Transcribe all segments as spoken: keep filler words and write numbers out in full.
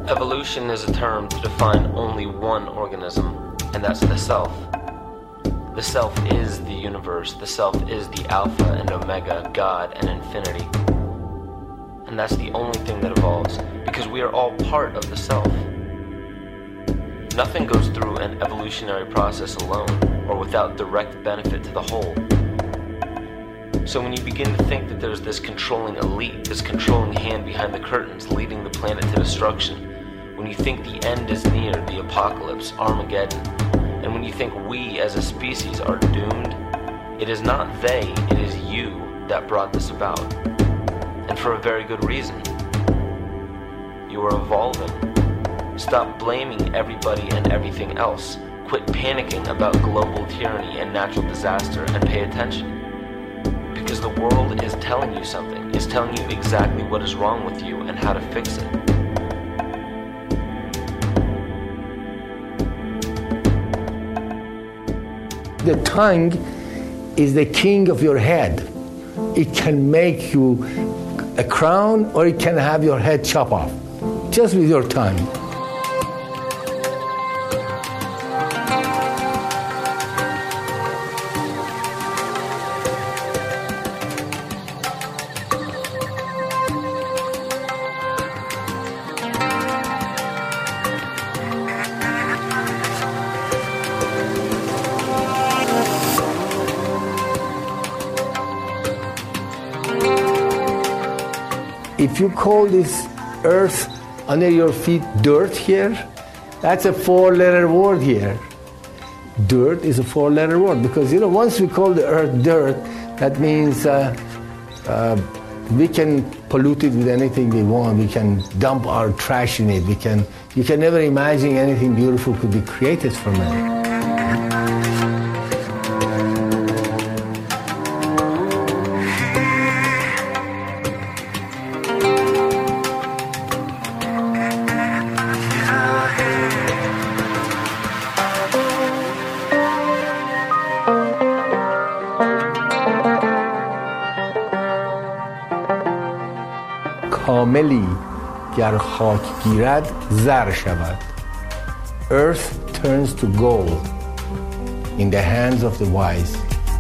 Evolution is a term to define only one organism, and that's the self. The self is the universe. The self is the alpha and omega, God and infinity. And that's the only thing that evolves, because we are all part of the self. Nothing goes through an evolutionary process alone, or without direct benefit to the whole. So when you begin to think that there's this controlling elite, this controlling hand behind the curtains leading the planet to destruction, when you think the end is near, the apocalypse, Armageddon, and when you think we as a species are doomed, it is not they, it is you that brought this about. And for a very good reason. You are evolving. Stop blaming everybody and everything else. Quit panicking about global tyranny and natural disaster and pay attention. Because the world is telling you something, is telling you exactly what is wrong with you and how to fix it. The tongue is the king of your head. It can make you a crown, or it can have your head chopped off, just with your tongue. If you call this earth under your feet dirt here, that's a four-letter word here. Dirt is a four-letter word because, you know, once we call the earth dirt, that means uh, uh, we can pollute it with anything we want. We can dump our trash in it. We can. You can never imagine anything beautiful could be created from it. کاملی گر خاک گیرد زر شود. Earth turns to gold in the hands of the wise.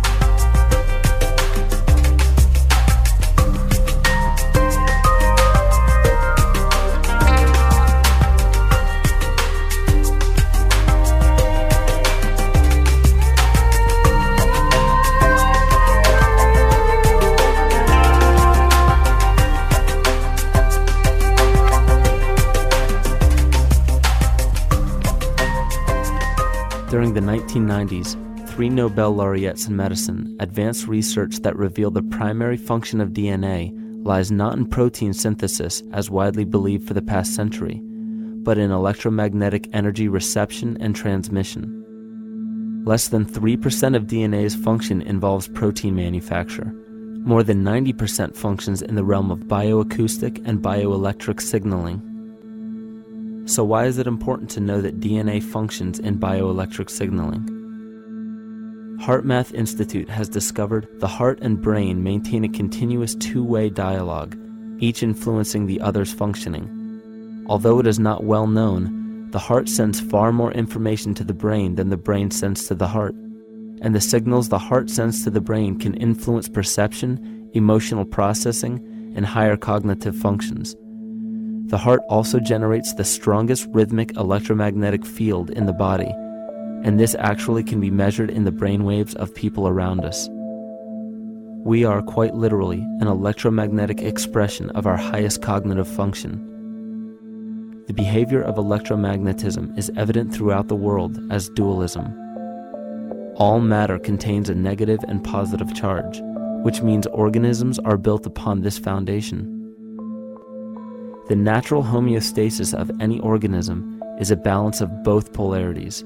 During the nineteen nineties, three Nobel laureates in medicine advanced research that revealed the primary function of D N A lies not in protein synthesis as widely believed for the past century, but in electromagnetic energy reception and transmission. Less than three percent of D N A's function involves protein manufacture. More than ninety percent functions in the realm of bioacoustic and bioelectric signaling. So why is it important to know that D N A functions in bioelectric signaling? HeartMath Institute has discovered the heart and brain maintain a continuous two-way dialogue, each influencing the other's functioning. Although it is not well known, the heart sends far more information to the brain than the brain sends to the heart, and the signals the heart sends to the brain can influence perception, emotional processing, and higher cognitive functions. The heart also generates the strongest rhythmic electromagnetic field in the body, and this actually can be measured in the brainwaves of people around us. We are quite literally an electromagnetic expression of our highest cognitive function. The behavior of electromagnetism is evident throughout the world as dualism. All matter contains a negative and positive charge, which means organisms are built upon this foundation. The natural homeostasis of any organism is a balance of both polarities.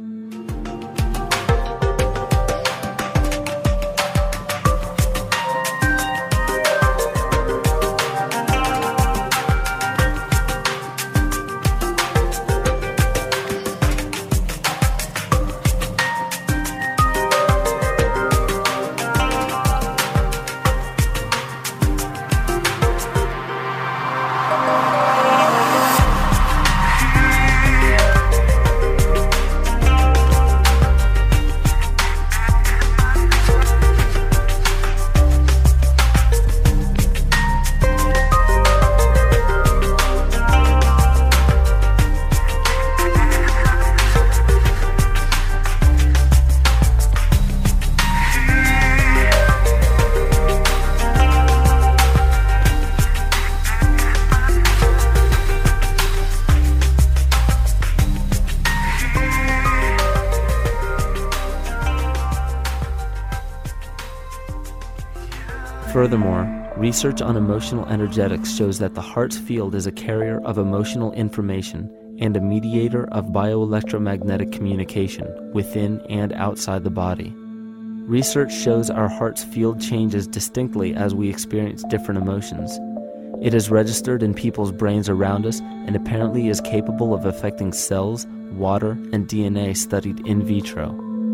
Furthermore, research on emotional energetics shows that the heart's field is a carrier of emotional information and a mediator of bioelectromagnetic communication within and outside the body. Research shows our heart's field changes distinctly as we experience different emotions. It is registered in people's brains around us and apparently is capable of affecting cells, water, and D N A studied in vitro.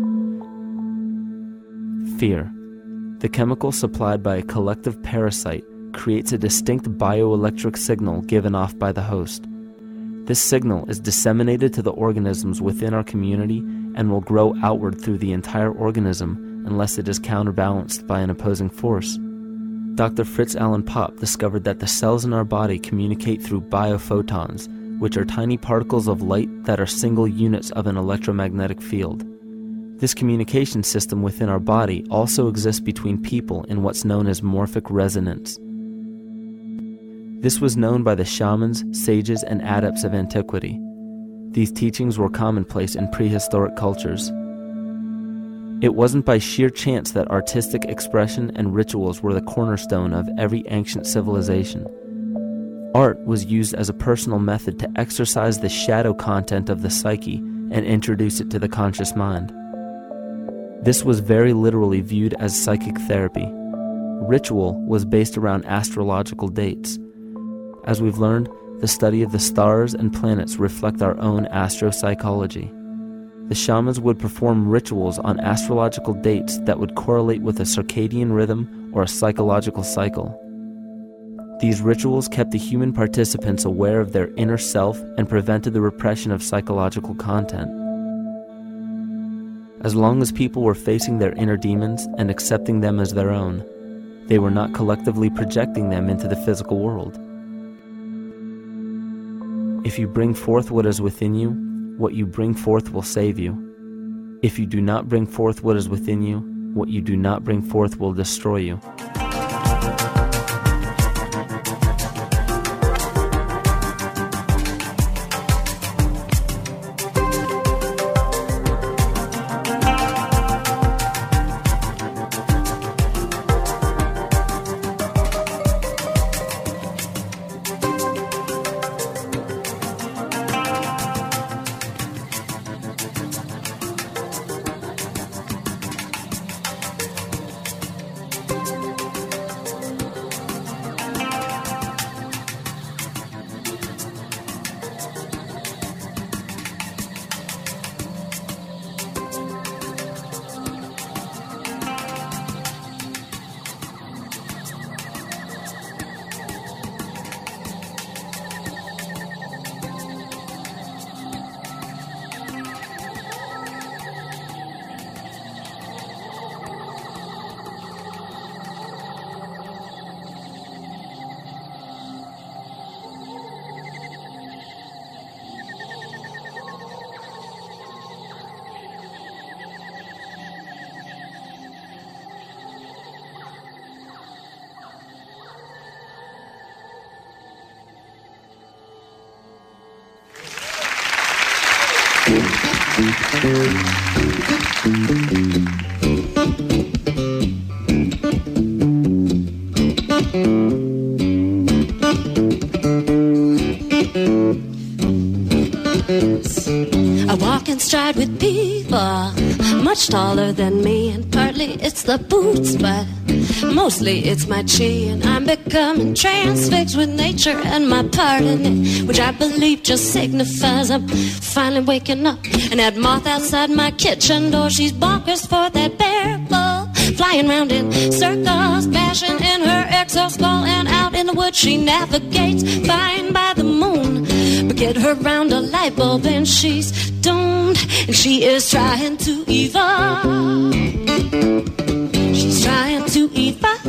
Fear. The chemical supplied by a collective parasite creates a distinct bioelectric signal given off by the host. This signal is disseminated to the organisms within our community and will grow outward through the entire organism unless it is counterbalanced by an opposing force. Doctor Fritz Alan Popp discovered that the cells in our body communicate through biophotons, which are tiny particles of light that are single units of an electromagnetic field. This communication system within our body also exists between people in what's known as morphic resonance. This was known by the shamans, sages, and adepts of antiquity. These teachings were commonplace in prehistoric cultures. It wasn't by sheer chance that artistic expression and rituals were the cornerstone of every ancient civilization. Art was used as a personal method to exercise the shadow content of the psyche and introduce it to the conscious mind. This was very literally viewed as psychic therapy. Ritual was based around astrological dates. As we've learned, the study of the stars and planets reflect our own astropsychology. The shamans would perform rituals on astrological dates that would correlate with a circadian rhythm or a psychological cycle. These rituals kept the human participants aware of their inner self and prevented the repression of psychological content. As long as people were facing their inner demons and accepting them as their own, they were not collectively projecting them into the physical world. If you bring forth what is within you, what you bring forth will save you. If you do not bring forth what is within you, what you do not bring forth will destroy you. I walk in stride with people much taller than me, and partly it's the boots, but mostly it's my chin. I'm becoming transfixed with nature and my part in it, which I believe just signifies I'm finally waking up. And that moth outside my kitchen door, she's bonkers for that bear bull, flying round in circles, bashing in her exoskull, and out in the woods she navigates, fine by the moon. But get her round a light bulb and she's doomed, and she is trying to evolve. She's trying to evolve.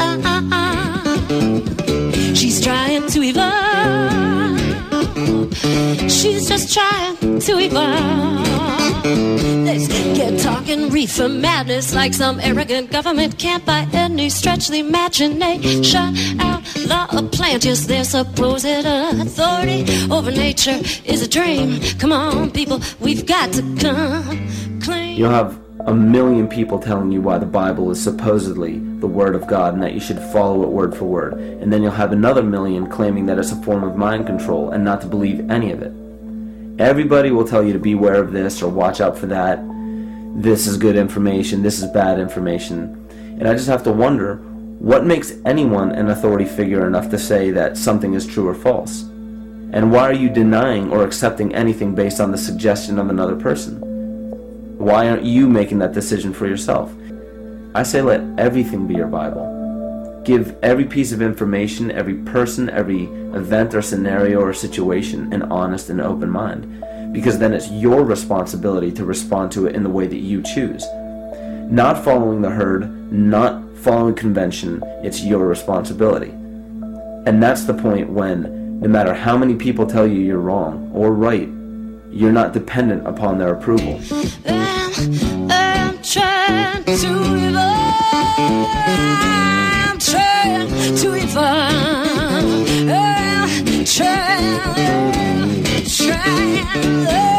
She's trying to evolve. She's just trying to evolve. Let's get talking reefer madness like some arrogant government can't by any stretch the imagination outlaw a plant. Just their supposed authority over nature is a dream. Come on, people, we've got to come clean. You'll have a million people telling you why the Bible is supposedly the Word of God and that you should follow it word for word. And then you'll have another million claiming that it's a form of mind control and not to believe any of it. Everybody will tell you to beware of this or watch out for that. This is good information, this is bad information. And I just have to wonder, what makes anyone an authority figure enough to say that something is true or false? And why are you denying or accepting anything based on the suggestion of another person? Why aren't you making that decision for yourself? I say let everything be your Bible. Give every piece of information, every person, every event or scenario or situation an honest and open mind, because then it's your responsibility to respond to it in the way that you choose. Not following the herd, not following convention, it's your responsibility. And that's the point when, no matter how many people tell you you're wrong or right, you're not dependent upon their approval. I'm, I'm trying to evolve. I'm trying to evolve. I'm trying, trying.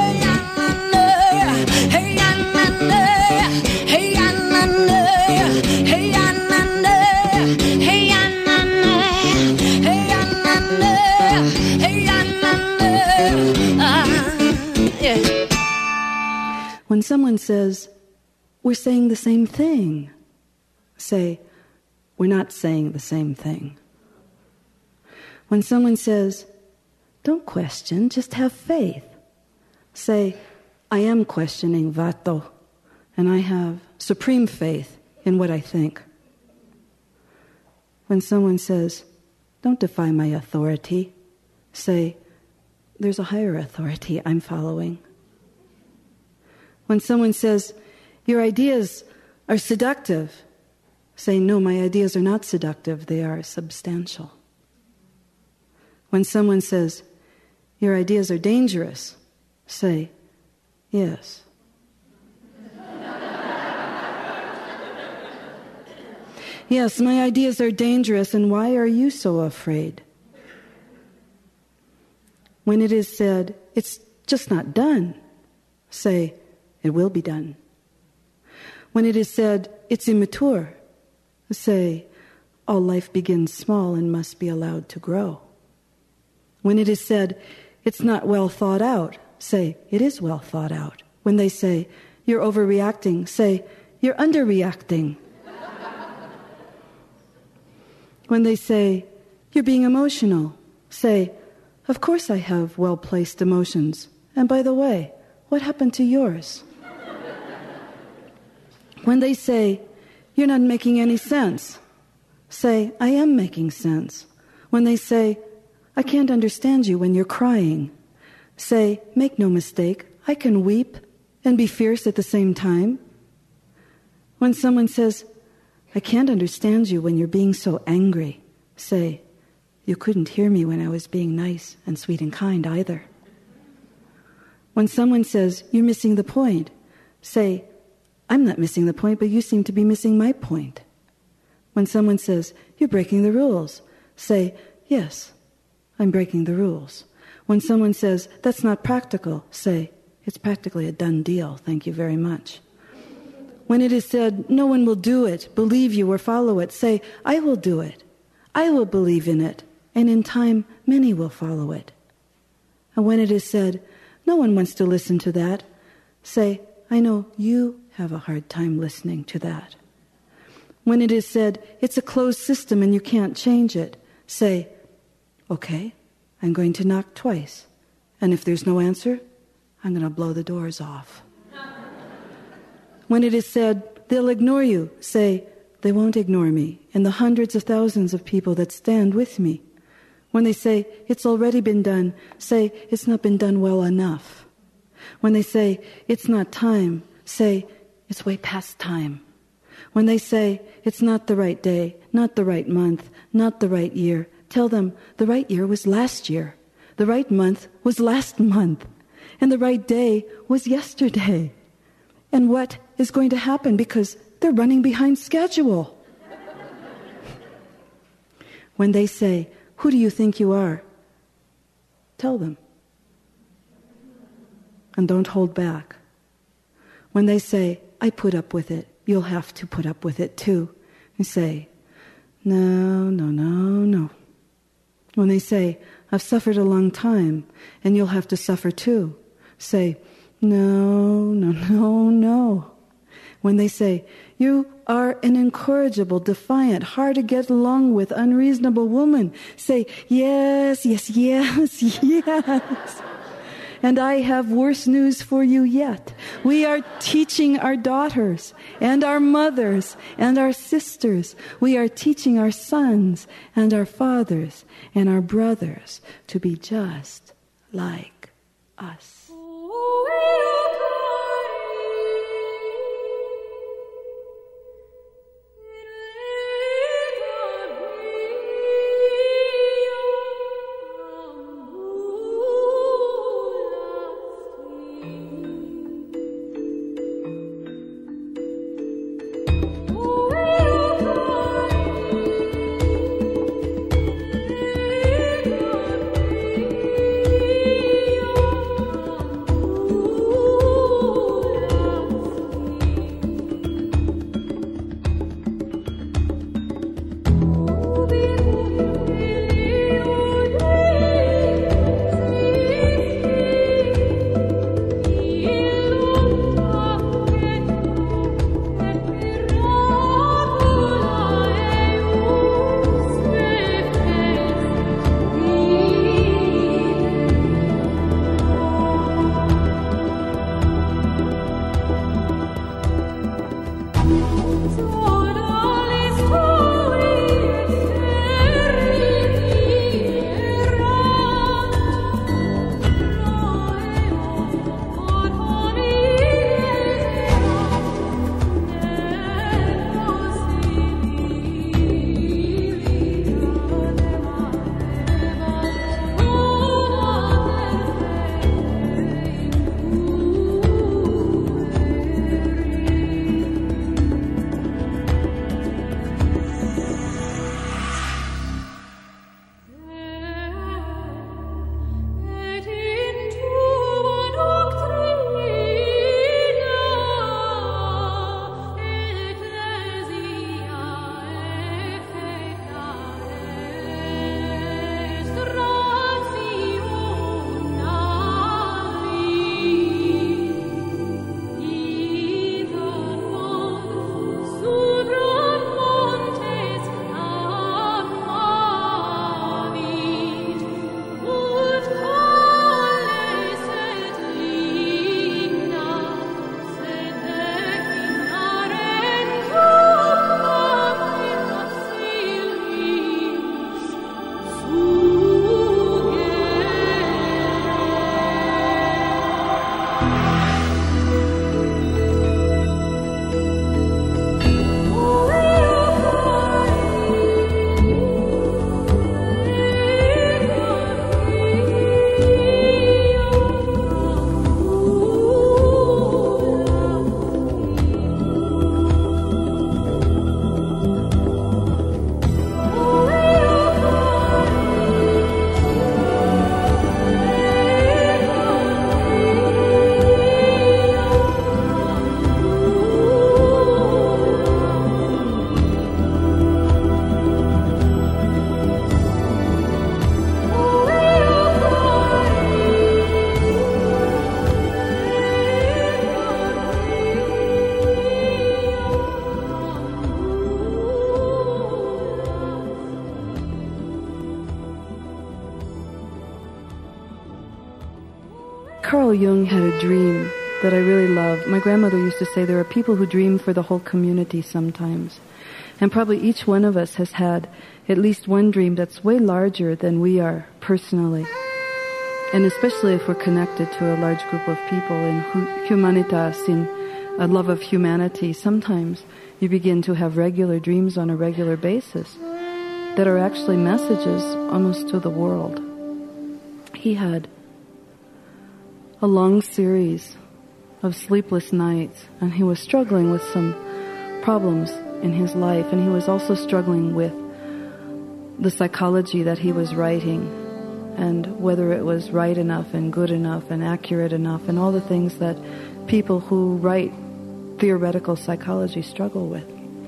When someone says, we're saying the same thing, say, we're not saying the same thing. When someone says, don't question, just have faith, say, I am questioning vato, and I have supreme faith in what I think. When someone says, don't defy my authority, say, there's a higher authority I'm following. When someone says, your ideas are seductive, say, no, my ideas are not seductive, they are substantial. When someone says, your ideas are dangerous, say, yes. Yes, my ideas are dangerous, and why are you so afraid? When it is said, it's just not done, say, it will be done. When it is said, it's immature, say, all life begins small and must be allowed to grow. When it is said, it's not well thought out, say, it is well thought out. When they say, you're overreacting, say, you're underreacting. When they say, you're being emotional, say, of course I have well-placed emotions. And by the way, what happened to yours? When they say, you're not making any sense, say, I am making sense. When they say, I can't understand you when you're crying, say, make no mistake, I can weep and be fierce at the same time. When someone says, I can't understand you when you're being so angry, say, you couldn't hear me when I was being nice and sweet and kind either. When someone says, you're missing the point, say, I'm not missing the point, but you seem to be missing my point. When someone says, you're breaking the rules, say, yes, I'm breaking the rules. When someone says, that's not practical, say, it's practically a done deal, thank you very much. When it is said, no one will do it, believe you or follow it, say, I will do it. I will believe in it, and in time, many will follow it. And when it is said, no one wants to listen to that, say, I know you have a hard time listening to that. When it is said, it's a closed system and you can't change it, say, okay, I'm going to knock twice. And if there's no answer, I'm going to blow the doors off. When it is said, they'll ignore you, say, they won't ignore me and the hundreds of thousands of people that stand with me. When they say, it's already been done, say, it's not been done well enough. When they say, it's not time, say, it's way past time. When they say, it's not the right day, not the right month, not the right year, tell them the right year was last year, the right month was last month, and the right day was yesterday. And what is going to happen because they're running behind schedule? When they say, who do you think you are? Tell them. And don't hold back. When they say, I put up with it. You'll have to put up with it too. You say, no, no, no, no. When they say, I've suffered a long time, and you'll have to suffer too, say, no, no, no, no. When they say, you are an incorrigible, defiant, hard to get along with, unreasonable woman, say, yes, yes, yes, yes. And I have worse news for you yet. We are teaching our daughters and our mothers and our sisters. We are teaching our sons and our fathers and our brothers to be just like us. Carl Jung had a dream that I really love. My grandmother used to say there are people who dream for the whole community sometimes. And probably each one of us has had at least one dream that's way larger than we are personally. And especially if we're connected to a large group of people in humanitas, in a love of humanity, sometimes you begin to have regular dreams on a regular basis that are actually messages almost to the world. He had a long series of sleepless nights, and he was struggling with some problems in his life, and he was also struggling with the psychology that he was writing, and whether it was right enough and good enough and accurate enough, and all the things that people who write theoretical psychology struggle with.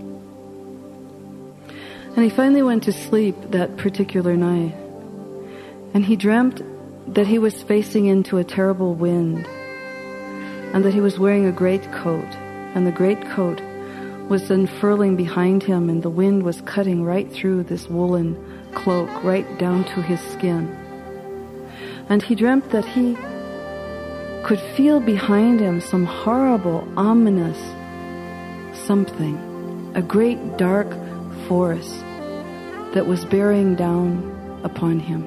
And he finally went to sleep that particular night. And he dreamt that he was facing into a terrible wind, and that he was wearing a great coat, and the great coat was unfurling behind him, and the wind was cutting right through this woolen cloak, right down to his skin. And he dreamt that he could feel behind him some horrible, ominous something, a great dark force that was bearing down upon him.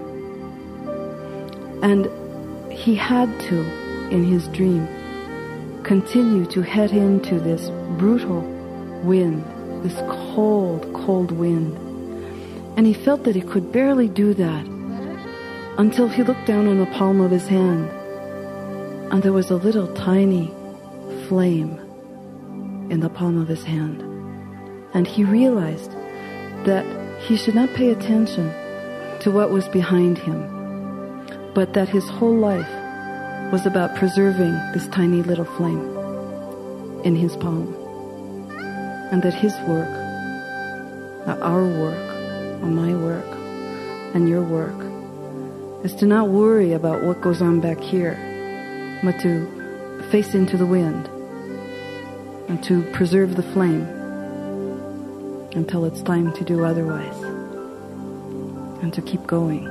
And he had to, in his dream, continue to head into this brutal wind, this cold, cold wind. And he felt that he could barely do that until he looked down on the palm of his hand, and there was a little tiny flame in the palm of his hand. And he realized that he should not pay attention to what was behind him, but that his whole life was about preserving this tiny little flame in his palm. And that his work, our work, or my work, and your work, is to not worry about what goes on back here, but to face into the wind and to preserve the flame until it's time to do otherwise, and to keep going.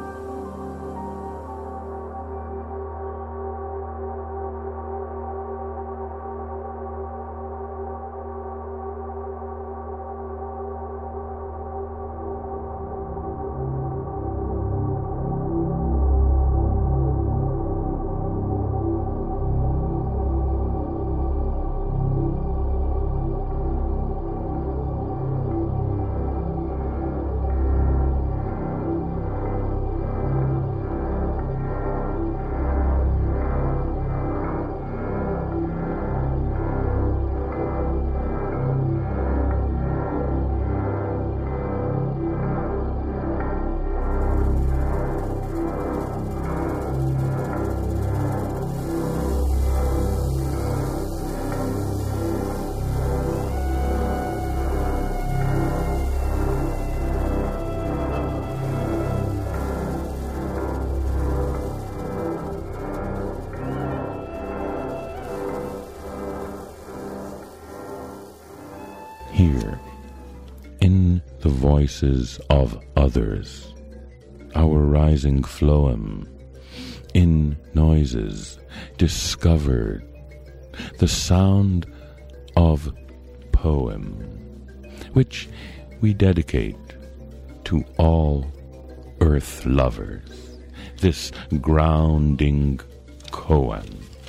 Here, in the voices of others, our rising phloem, in noises discovered, the sound of poem, which we dedicate to all earth lovers, this grounding koan.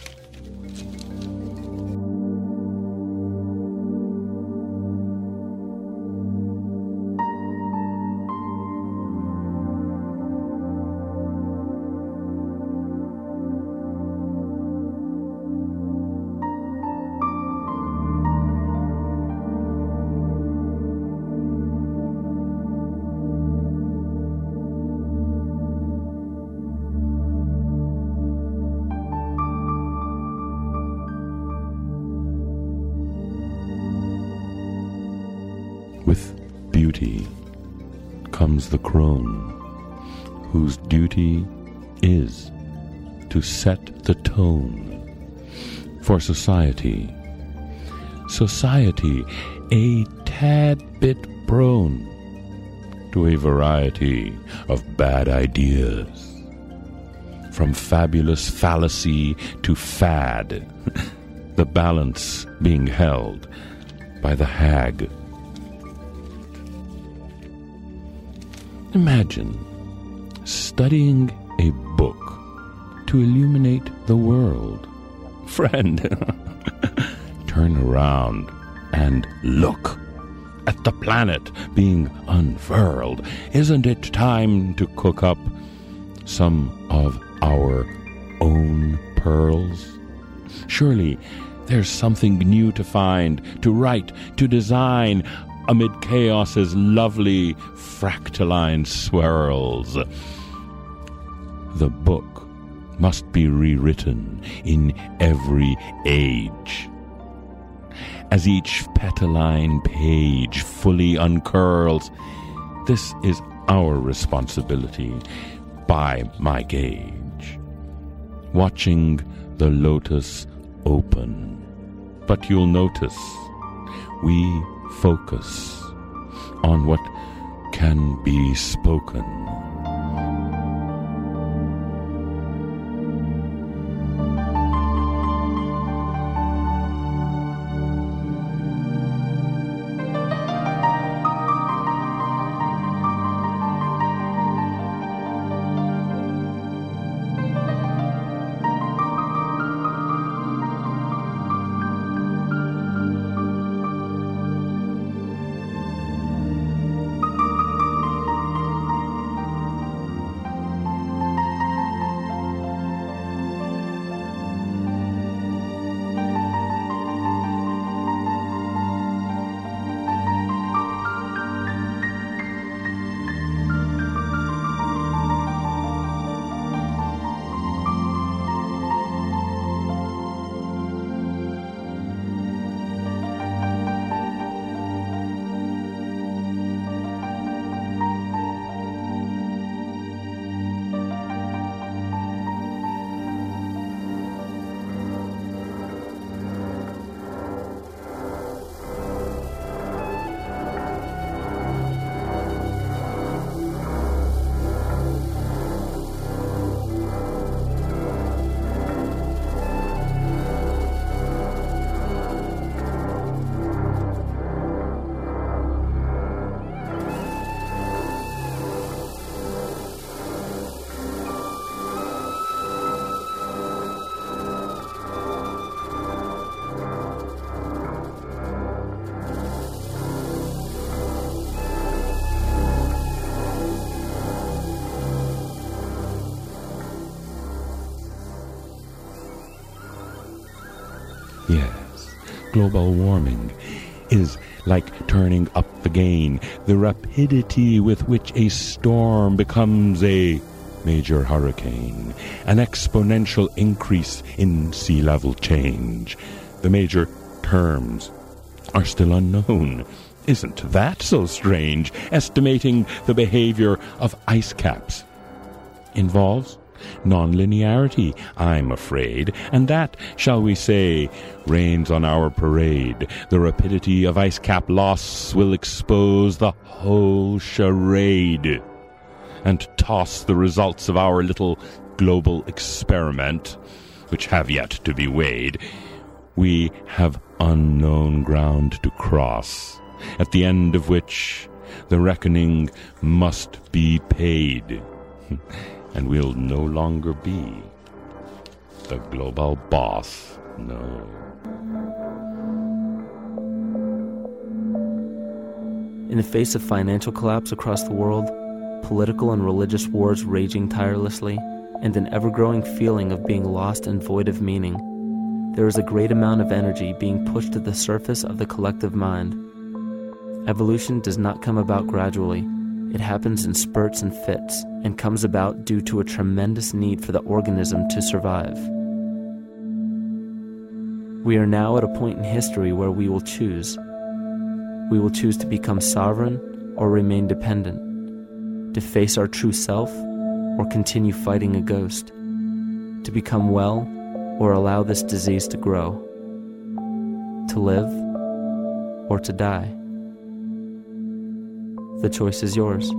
With beauty comes the crone, whose duty is to set the tone for society. Society a tad bit prone to a variety of bad ideas, from fabulous fallacy to fad, the balance being held by the hag. Imagine studying a book to illuminate the world. Friend, turn around and look at the planet being unfurled. Isn't it time to cook up some of our own pearls? Surely there's something new to find, to write, to design, amid chaos's lovely fractaline swirls. The book must be rewritten in every age. as each petaline page fully uncurls. This is our responsibility by my gauge, watching the lotus open. But you'll notice we focus on what can be spoken. Yes, global warming is like turning up the gain, the rapidity with which a storm becomes a major hurricane, an exponential increase in sea level change. The major terms are still unknown. Isn't that so strange? Estimating the behavior of ice caps involves non-linearity, I'm afraid, and that, shall we say, rains on our parade. The rapidity of ice cap loss will expose the whole charade and toss the results of our little global experiment, which have yet to be weighed. We have unknown ground to cross, at the end of which the reckoning must be paid. And we'll no longer be the global boss, no. In the face of financial collapse across the world, political and religious wars raging tirelessly, and an ever-growing feeling of being lost and void of meaning, there is a great amount of energy being pushed to the surface of the collective mind. Evolution does not come about gradually. It happens in spurts and fits, and comes about due to a tremendous need for the organism to survive. We are now at a point in history where we will choose. We will choose to become sovereign or remain dependent, to face our true self or continue fighting a ghost, to become well or allow this disease to grow, to live or to die. The choice is yours.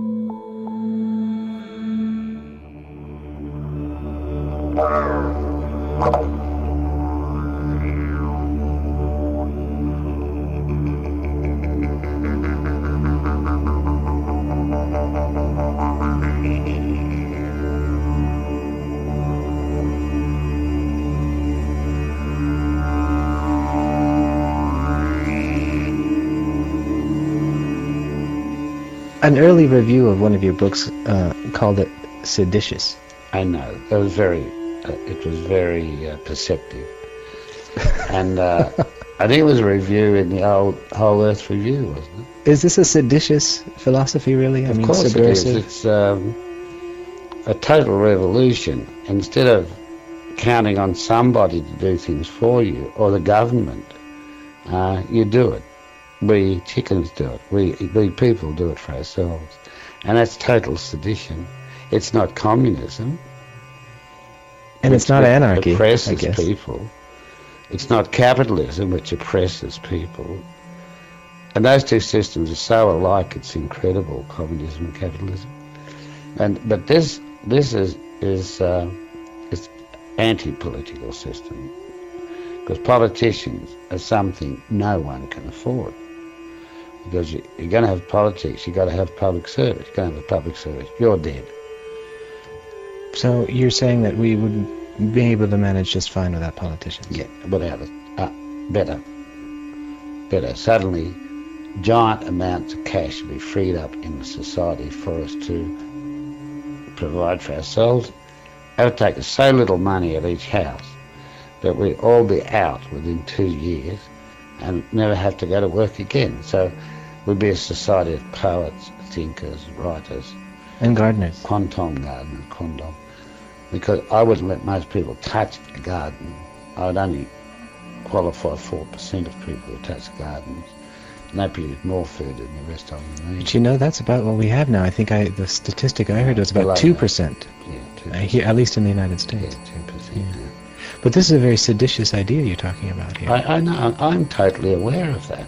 An early review of one of your books uh, called it seditious. I know. It was very, uh, it was very uh, perceptive. And uh, I think it was a review in the old Whole Earth Review, wasn't it? Is this a seditious philosophy, really? I of mean, course subversive? it is. It's um, a total revolution. Instead of counting on somebody to do things for you, or the government, Uh, you do it. We chickens do it. We, we people do it for ourselves. And that's total sedition. It's not communism. And it's not anarchy, oppresses I guess. people. It's not capitalism, which oppresses people. And those two systems are so alike, it's incredible, communism and capitalism. And but this this is is uh, is anti-political system, because politicians are something no one can afford. Because you, you're going to have politics, you've got to have public service. You're going to have a public service. You're dead. So you're saying that we would be able to manage just fine without politicians? Yeah, without it. Uh, better. Better. Suddenly, giant amounts of cash will be freed up in the society for us to provide for ourselves. It would take us so little money at each house that we'd all be out within two years and never have to go to work again. So we'd be a society of poets, thinkers, writers. And gardeners. Quantum gardeners, condom. Because I wouldn't let most people touch a garden. I would only qualify four percent of people who touch gardens. And they produce more food than the rest of them need. But you know, that's about what we have now. I think I the statistic I heard was about Below two percent. Yeah, two percent. I hear, at least in the United States. Yeah, two percent. Yeah. Yeah. But this is a very seditious idea you're talking about here. I, I know, I'm totally aware of that.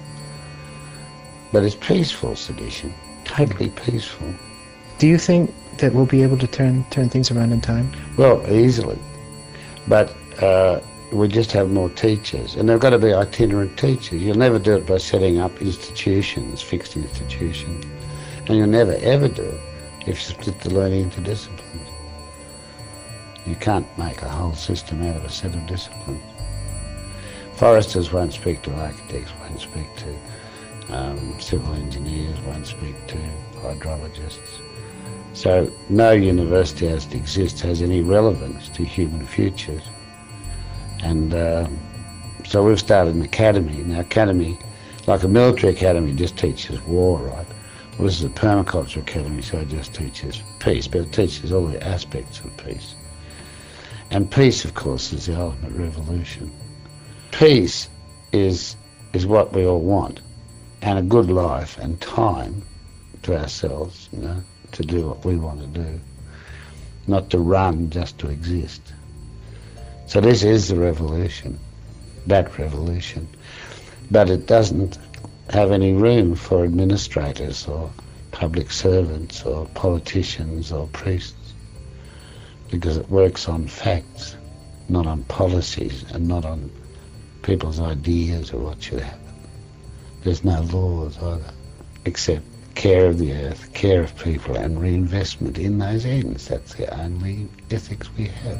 But it's peaceful sedition, totally peaceful. Do you think that we'll be able to turn turn things around in time? Well, easily. But uh, we just have more teachers, and they've got to be itinerant teachers. You'll never do it by setting up institutions, fixed institutions, and you'll never ever do it if you split the learning into disciplines. You can't make a whole system out of a set of disciplines. Foresters won't speak to architects, won't speak to um, civil engineers, won't speak to hydrologists. So no university as it exists has any relevance to human futures. And uh, so we've started an academy. Now academy, like a military academy, just teaches war, right? Well, this is a permaculture academy, so it just teaches peace, but it teaches all the aspects of peace. And peace, of course, is the ultimate revolution. Peace is is what we all want, and a good life and time to ourselves, you know, to do what we want to do, not to run just to exist. So this is the revolution, that revolution. But it doesn't have any room for administrators or public servants or politicians or priests, because it works on facts, not on policies and not on people's ideas of what should happen. There's no laws either, except care of the earth, care of people, and reinvestment in those ends. That's the only ethics we have.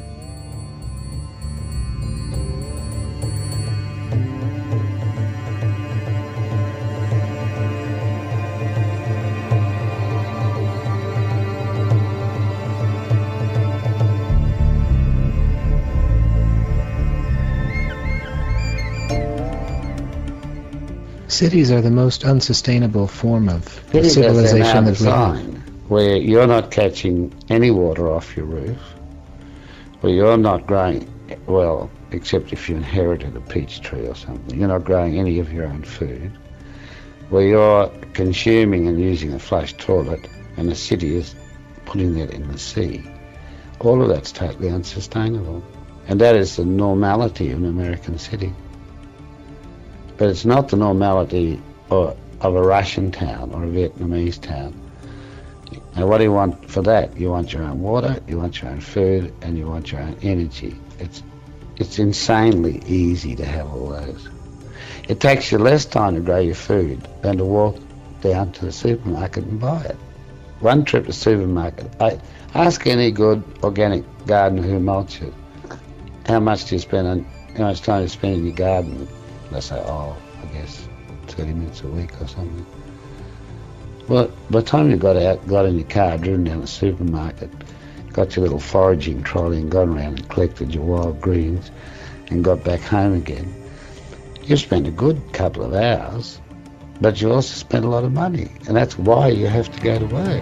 Cities are the most unsustainable form of Cities civilization that that we have. where you're not catching any water off your roof, where you're not growing, well, except if you inherited a peach tree or something, you're not growing any of your own food, where you're consuming and using a flush toilet and the city is putting that in the sea. All of that's totally unsustainable. And that is the normality of an American city. But it's not the normality of, of a Russian town or a Vietnamese town. Now what do you want for that? You want your own water, you want your own food, and you want your own energy. It's, it's insanely easy to have all those. It takes you less time to grow your food than to walk down to the supermarket and buy it. One trip to the supermarket, I, ask any good organic gardener who mulches, how much do you spend on, how much time do you spend in your garden? They say, oh, I guess thirty minutes a week or something. Well, by the time you got out, got in your car, driven down the supermarket, got your little foraging trolley and gone around and collected your wild greens and got back home again, you spent a good couple of hours, but you also spent a lot of money, and that's why you have to go to work.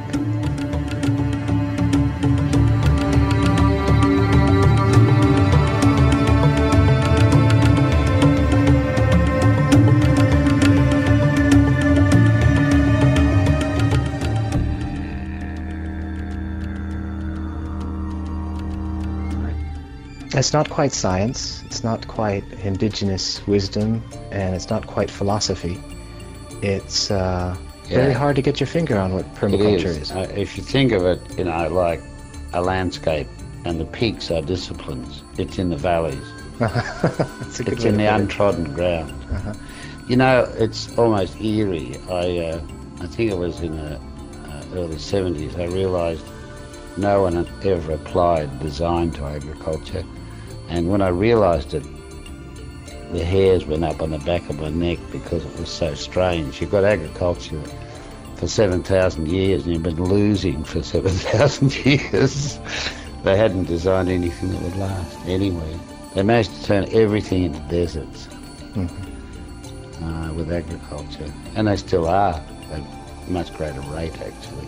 It's not quite science, it's not quite indigenous wisdom, and it's not quite philosophy. It's uh, yeah. very hard to get your finger on what permaculture is. is. Uh, if you think of it, you know, like a landscape, and the peaks are disciplines, it's in the valleys. That's a good it's way in to the put it. untrodden ground. Uh-huh. You know, it's almost eerie. I, uh, I think it was in the uh, early seventies, I realised no one had ever applied design to agriculture. And when I realised it, the hairs went up on the back of my neck because it was so strange. You've got agriculture for seven thousand years and you've been losing for seven thousand years. They hadn't designed anything that would last anyway. They managed to turn everything into deserts mm-hmm. uh, with agriculture. And they still are at a much greater rate, actually.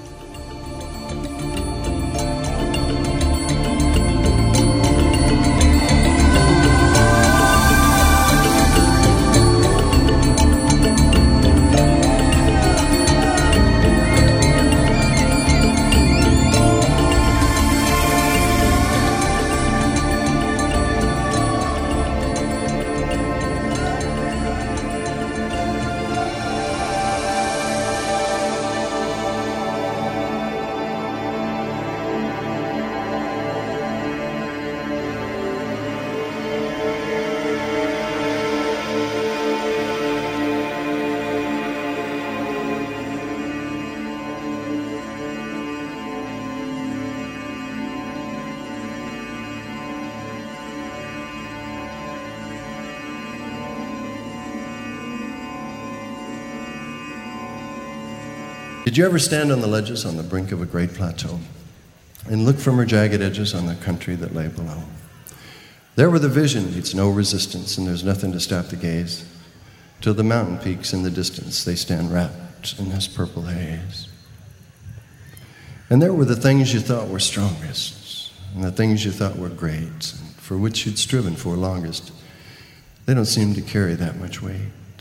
Did you ever stand on the ledges on the brink of a great plateau and look from her jagged edges on the country that lay below? There where the vision meets no resistance and there's nothing to stop the gaze, till the mountain peaks in the distance, they stand wrapped in this purple haze. And there were the things you thought were strongest, and the things you thought were great, and for which you'd striven for longest. They don't seem to carry that much weight.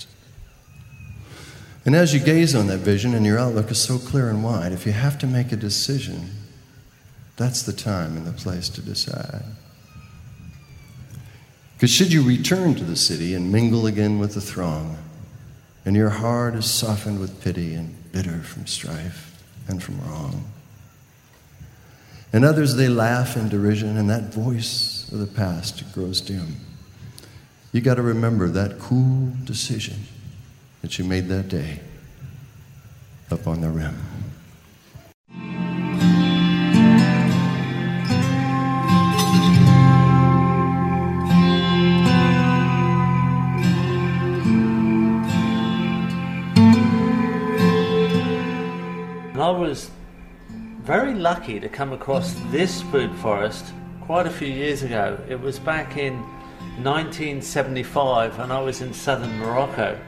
And as you gaze on that vision and your outlook is so clear and wide, if you have to make a decision, that's the time and the place to decide. Because should you return to the city and mingle again with the throng, and your heart is softened with pity and bitter from strife and from wrong, and others they laugh in derision, and that voice of the past grows dim, you got to remember that cool decision that you made that day up on the rim. And I was very lucky to come across this food forest quite a few years ago. It was back in nineteen seventy-five and I was in southern Morocco.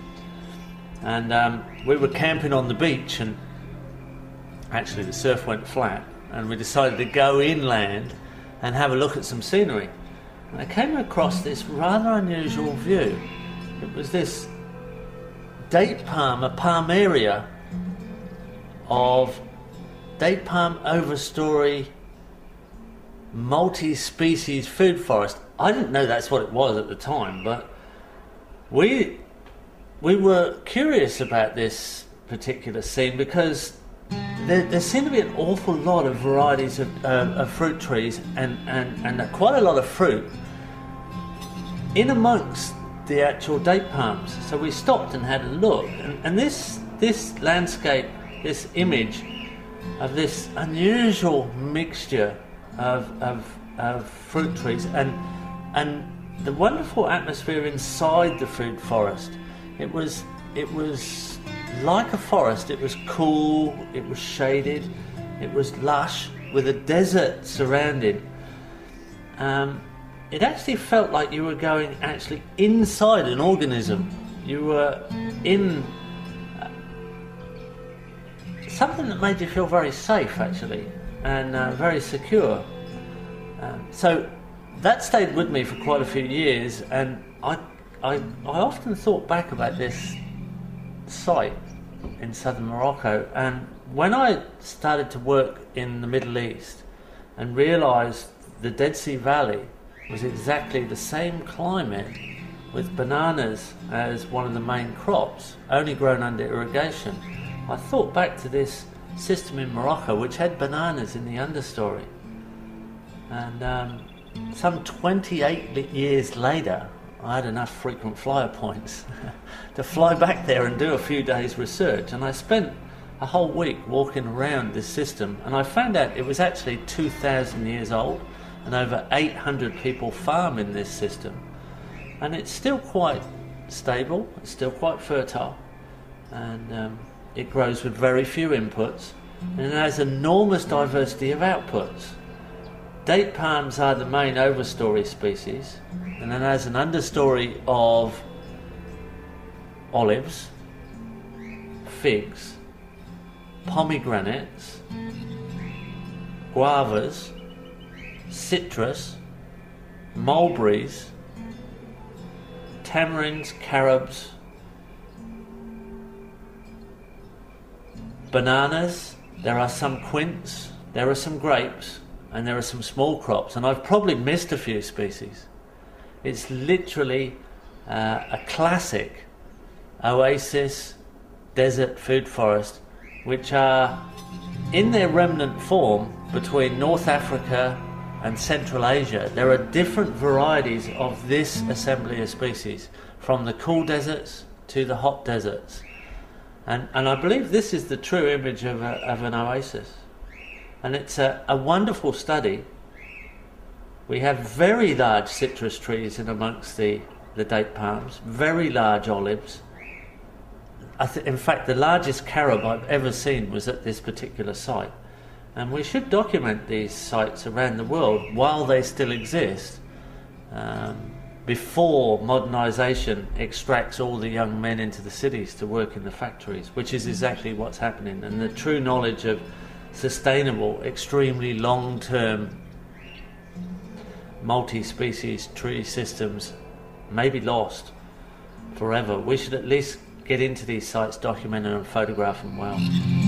And um, we were camping on the beach, and actually the surf went flat, and we decided to go inland and have a look at some scenery. And I came across this rather unusual view. It was this date palm, a palm area of date palm overstory multi-species food forest. I didn't know that's what it was at the time, but we we were curious about this particular scene because there, there seemed to be an awful lot of varieties of, uh, of fruit trees and, and, and quite a lot of fruit in amongst the actual date palms. So we stopped and had a look, and, and this this landscape, this image of this unusual mixture of, of, of fruit trees and and the wonderful atmosphere inside the food forest. It was it was like a forest. It was cool, it was shaded, it was lush with a desert surrounded. Um, it actually felt like you were going actually inside an organism. You were in uh, something that made you feel very safe actually and uh, very secure. Um, so that stayed with me for quite a few years, and I, I, I often thought back about this site in southern Morocco, and when I started to work in the Middle East and realised the Dead Sea Valley was exactly the same climate with bananas as one of the main crops, only grown under irrigation. I thought back to this system in Morocco which had bananas in the understory. And um, some twenty-eight years later, I had enough frequent flyer points to fly back there and do a few days research, and I spent a whole week walking around this system, and I found out it was actually two thousand years old, and over eight hundred people farm in this system, and it's still quite stable, it's still quite fertile, and um, it grows with very few inputs, and it has enormous diversity of outputs. Date palms are the main overstory species, and then has an understory of olives, figs, pomegranates, guavas, citrus, mulberries, tamarinds, carobs, bananas, there are some quince, there are some grapes, and there are some small crops, and I've probably missed a few species. It's literally uh, a classic oasis desert food forest, which are in their remnant form between North Africa and Central Asia. There are different varieties of this assembly of species, from the cool deserts to the hot deserts. And, and I believe this is the true image of, a, of an oasis. And it's a, a wonderful study. We have very large citrus trees in amongst the, the date palms, very large olives. I th- in fact, the largest carob I've ever seen was at this particular site. And we should document these sites around the world while they still exist, um, before modernisation extracts all the young men into the cities to work in the factories, which is exactly what's happening. And the true knowledge of sustainable, extremely long-term multi-species tree systems may be lost forever. We should at least get into these sites, document them and photograph them well.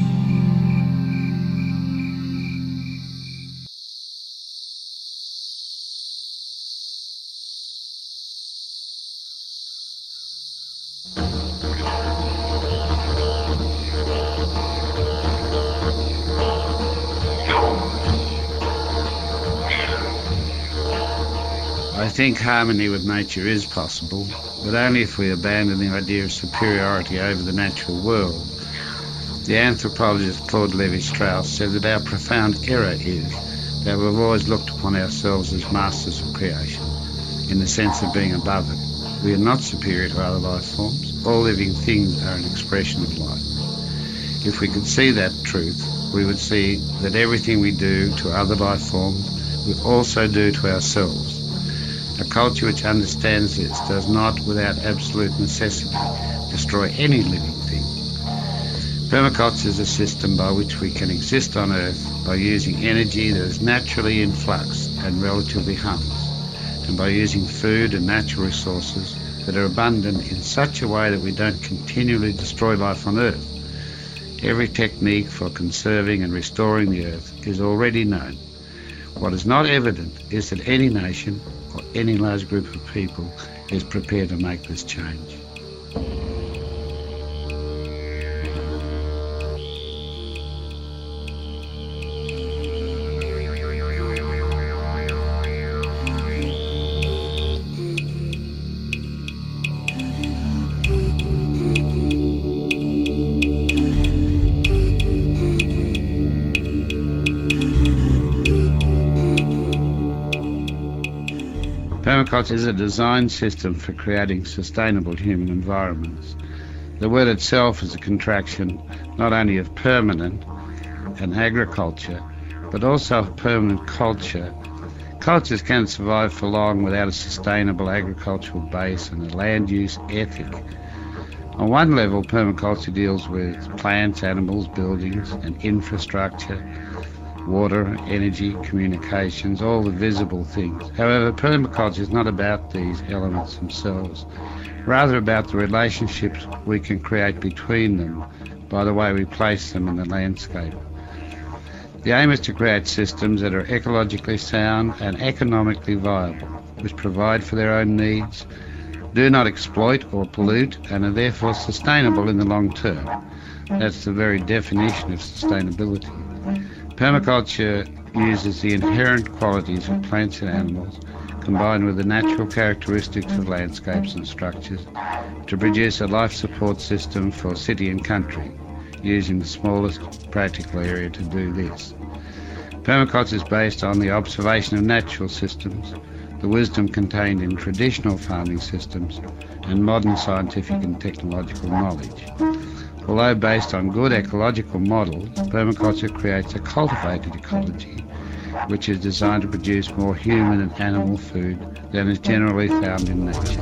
I think harmony with nature is possible, but only if we abandon the idea of superiority over the natural world. The anthropologist Claude Lévi-Strauss said that our profound error is that we've always looked upon ourselves as masters of creation, in the sense of being above it. We are not superior to other life forms. All living things are an expression of life. If we could see that truth, we would see that everything we do to other life forms, we also do to ourselves. A culture which understands this does not, without absolute necessity, destroy any living thing. Permaculture is a system by which we can exist on Earth by using energy that is naturally in flux and relatively harmless, and by using food and natural resources that are abundant in such a way that we don't continually destroy life on Earth. Every technique for conserving and restoring the Earth is already known. What is not evident is that any nation or any large group of people is prepared to make this change. Permaculture is a design system for creating sustainable human environments. The word itself is a contraction not only of permanent and agriculture, but also of permanent culture. Cultures can't survive for long without a sustainable agricultural base and a land use ethic. On one level, permaculture deals with plants, animals, buildings, and infrastructure, water, energy, communications, all the visible things. However, permaculture is not about these elements themselves, rather about the relationships we can create between them by the way we place them in the landscape. The aim is to create systems that are ecologically sound and economically viable. which provide for their own needs, do not exploit or pollute, and are therefore sustainable in the long term. That's the very definition of sustainability. Permaculture uses the inherent qualities of plants and animals combined with the natural characteristics of landscapes and structures to produce a life support system for city and country, using the smallest practical area to do this. Permaculture is based on the observation of natural systems, the wisdom contained in traditional farming systems, and modern scientific and technological knowledge. Although based on good ecological models, permaculture creates a cultivated ecology, which is designed to produce more human and animal food than is generally found in nature.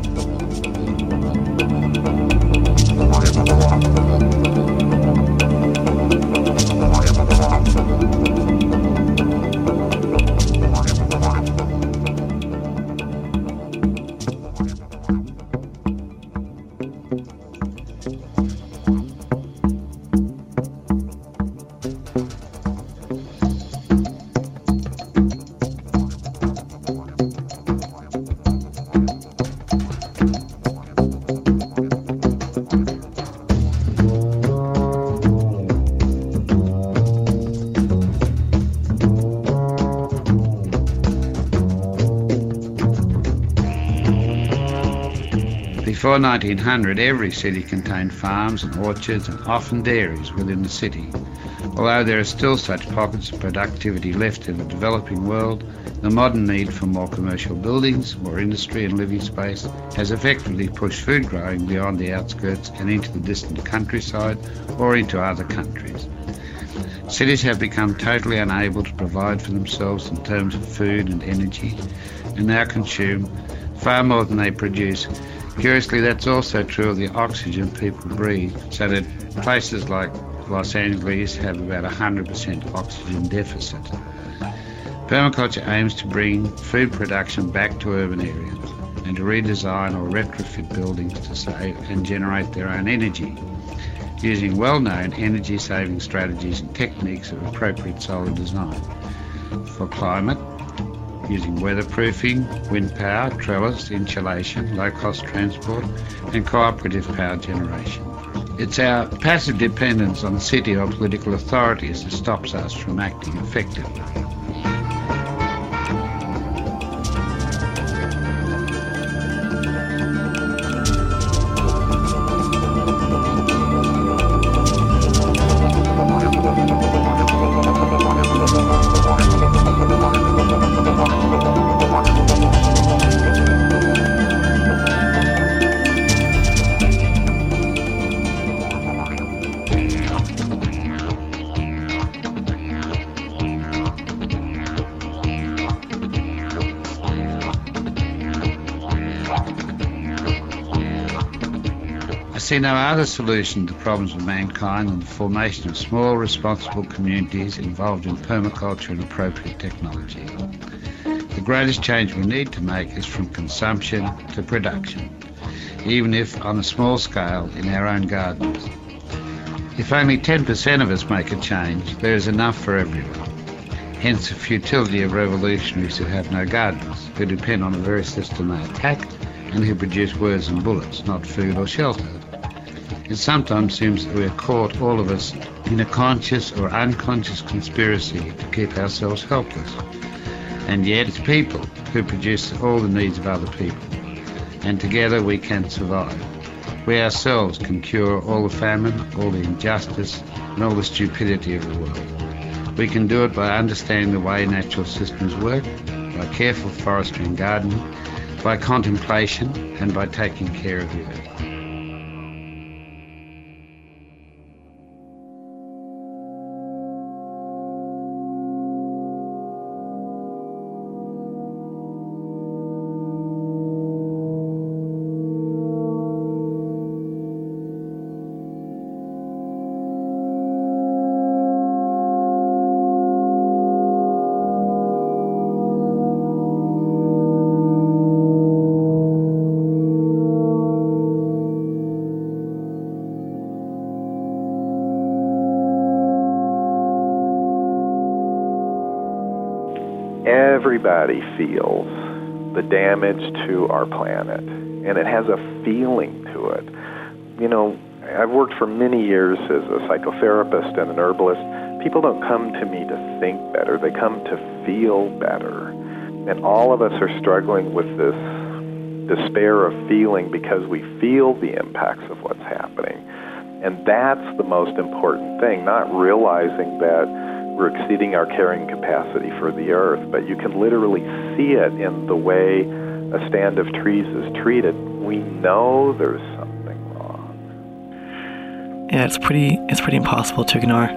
Before nineteen hundred, every city contained farms and orchards and often dairies within the city. Although there are still such pockets of productivity left in the developing world, the modern need for more commercial buildings, more industry and living space has effectively pushed food growing beyond the outskirts and into the distant countryside or into other countries. Cities have become totally unable to provide for themselves in terms of food and energy, and now consume far more than they produce. Curiously, that's also true of the oxygen people breathe, so that places like Los Angeles have about a one hundred percent oxygen deficit. Permaculture aims to bring food production back to urban areas and to redesign or retrofit buildings to save and generate their own energy, using well-known energy-saving strategies and techniques of appropriate solar design. For climate, using weatherproofing, wind power, trellis, insulation, low-cost transport, and cooperative power generation. It's our passive dependence on city or political authorities that stops us from acting effectively. I see no other solution to the problems of mankind than the formation of small, responsible communities involved in permaculture and appropriate technology. The greatest change we need to make is from consumption to production, even if on a small scale in our own gardens. If only ten percent of us make a change, there is enough for everyone. Hence the futility of revolutionaries who have no gardens, who depend on the very system they attack, and who produce words and bullets, not food or shelter. It sometimes seems that we are caught, all of us, in a conscious or unconscious conspiracy to keep ourselves helpless. And yet it's people who produce all the needs of other people. And together we can survive. We ourselves can cure all the famine, all the injustice, and all the stupidity of the world. We can do it by understanding the way natural systems work, by careful forestry and gardening, by contemplation, and by taking care of the earth. Everybody feels the damage to our planet, and it has a feeling to it. You know, I've worked for many years as a psychotherapist and an herbalist. People don't come to me to think better, they come to feel better. And all of us are struggling with this despair of feeling because we feel the impacts of what's happening. And that's the most important thing, not realizing that we're exceeding our carrying capacity for the earth, but you can literally see it in the way a stand of trees is treated. We know there's something wrong. Yeah, it's pretty it's pretty impossible to ignore.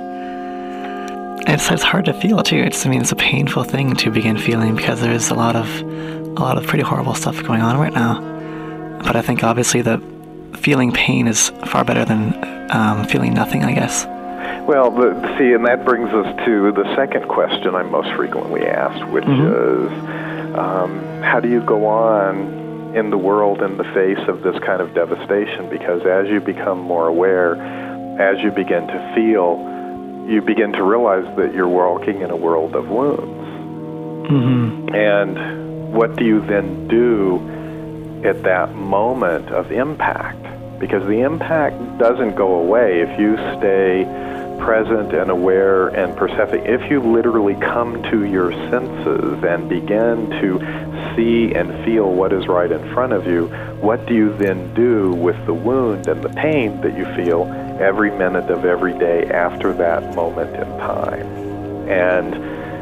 It's it's hard to feel too. It's I mean it's a painful thing to begin feeling because there is a lot of a lot of pretty horrible stuff going on right now. But I think obviously that feeling pain is far better than um, feeling nothing, I guess. Well, the, see, and that brings us to the second question I'm most frequently asked, which mm-hmm. is, um, how do you go on in the world in the face of this kind of devastation? Because as you become more aware, as you begin to feel, you begin to realize that you're walking in a world of wounds. Mm-hmm. And what do you then do at that moment of impact? Because the impact doesn't go away if you stay present and aware and perceptive. If you literally come to your senses and begin to see and feel what is right in front of you, what do you then do with the wound and the pain that you feel every minute of every day after that moment in time? And,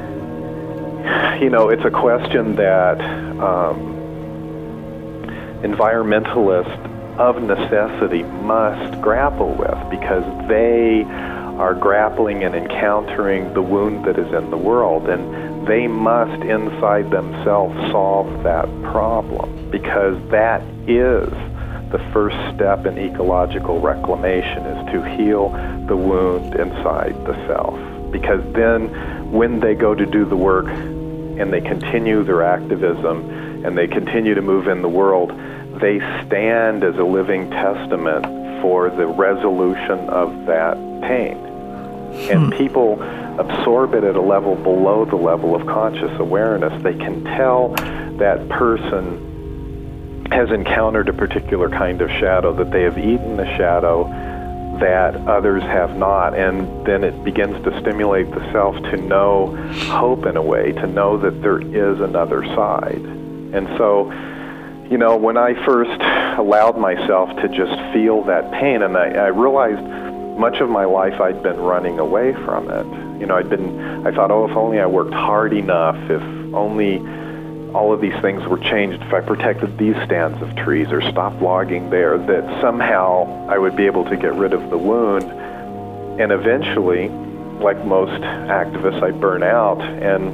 you know, it's a question that um, environmentalists of necessity must grapple with, because they are grappling and encountering the wound that is in the world, and they must inside themselves solve that problem, because that is the first step in ecological reclamation, is to heal the wound inside the self. Because then when they go to do the work and they continue their activism and they continue to move in the world, they stand as a living testament for the resolution of that pain. And people absorb it at a level below the level of conscious awareness. They can tell that person has encountered a particular kind of shadow, that they have eaten the shadow that others have not, and then it begins to stimulate the self to know hope in a way, to know that there is another side. And so, you know, when I first allowed myself to just feel that pain, and I, I realized much of my life I'd been running away from it. You know, I'd been, I thought, oh, if only I worked hard enough, if only all of these things were changed, if I protected these stands of trees or stopped logging there, that somehow I would be able to get rid of the wound. And eventually, like most activists, I burn out. And,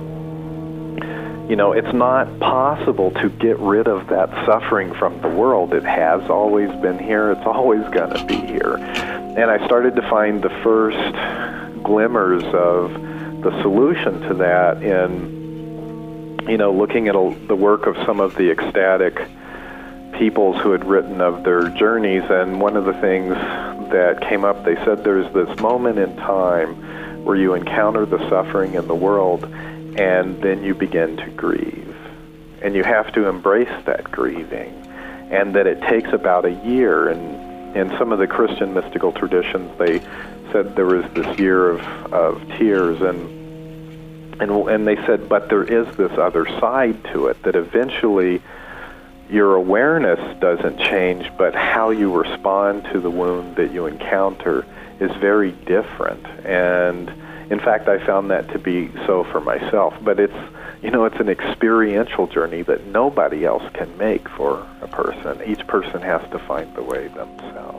you know, it's not possible to get rid of that suffering from the world. It has always been here. It's always going to be here. And I started to find the first glimmers of the solution to that in, you know, looking at a, the work of some of the ecstatic peoples who had written of their journeys. And one of the things that came up, they said there's this moment in time where you encounter the suffering in the world, and then you begin to grieve. And you have to embrace that grieving, and that it takes about a year. And in some of the Christian mystical traditions, they said there was this year of, of tears, and, and and they said, but there is this other side to it, that eventually your awareness doesn't change, but how you respond to the wound that you encounter is very different. And in fact, I found that to be so for myself. But it's, you know, it's an experiential journey that nobody else can make for a person. Each person has to find the way themselves.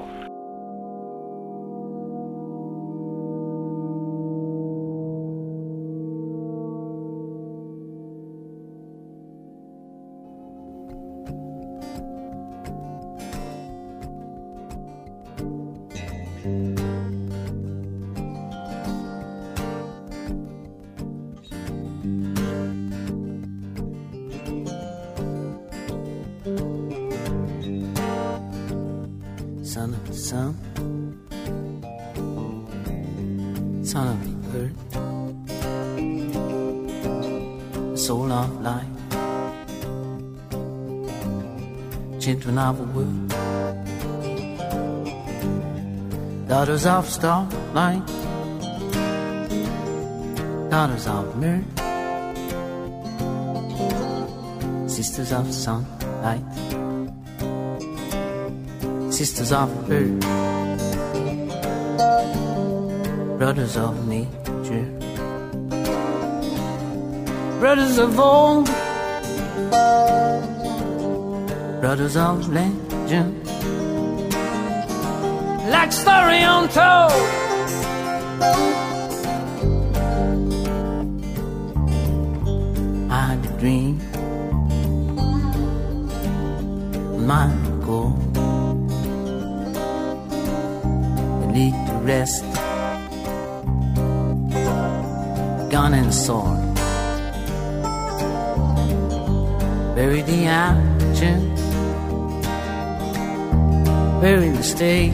Son of the sun, son of the earth, the soul of life, children of the world, daughters of starlight, daughters of mirror, sisters of sunlight, sisters of earth, brothers of nature, brothers of old, brothers of legend, like story untold. I had a dream, my goal, to lead to rest, gun and sword, bury the action, bury the mistake,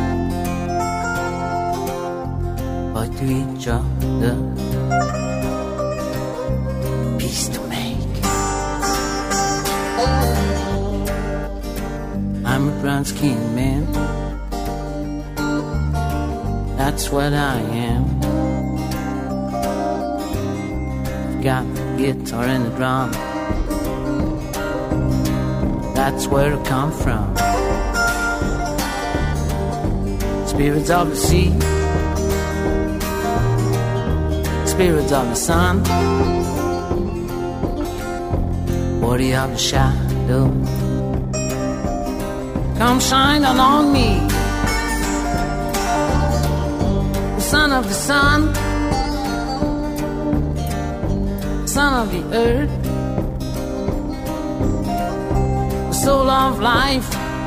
but to each other, peace to make. I'm a brown skinned man, that's what I am. Got the guitar and the drum, that's where I come from. Spirits of the sea, spirits of the sun, body of the shadow, come shine down on me. The son of the sun, son of the earth, the soul of life,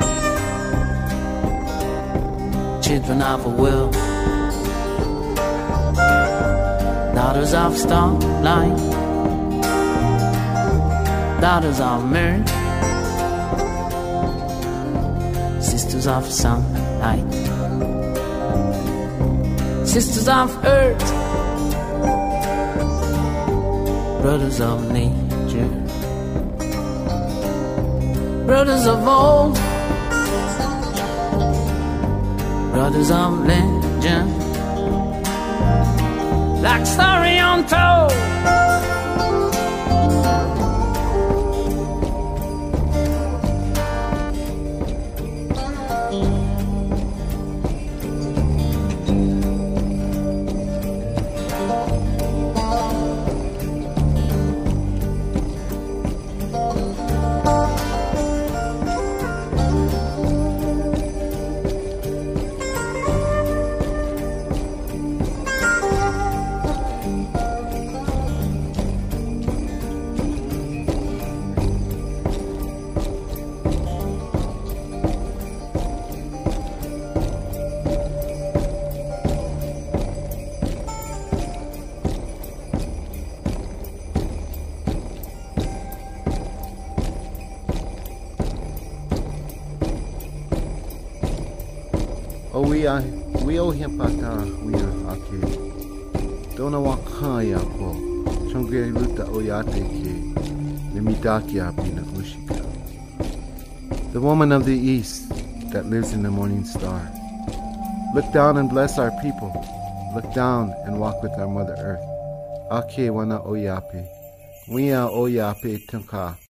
children of a will, daughters of starlight, daughters of mirth, sisters of sunlight, sisters of earth, brothers of nature, brothers of old, brothers of legend, like story untold. We are we owe him pata we are ake. Dona wakaya ko. Chongre ruta oyate ke. Limitaki apina ushika. The woman of the east that lives in the morning star. Look down and bless our people. Look down and walk with our Mother Earth. Ake wana oyape. We are oyape tunka.